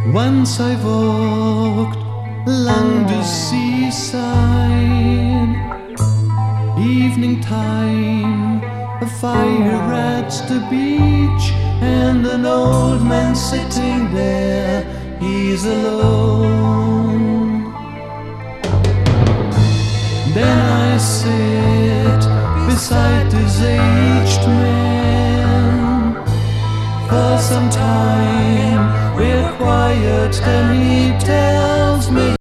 Once I walked along the seaside, evening time, a fire at the beach, and an old man sitting there, he's alone. Then I sit beside this aged man for some time. We're quiet, then he tells me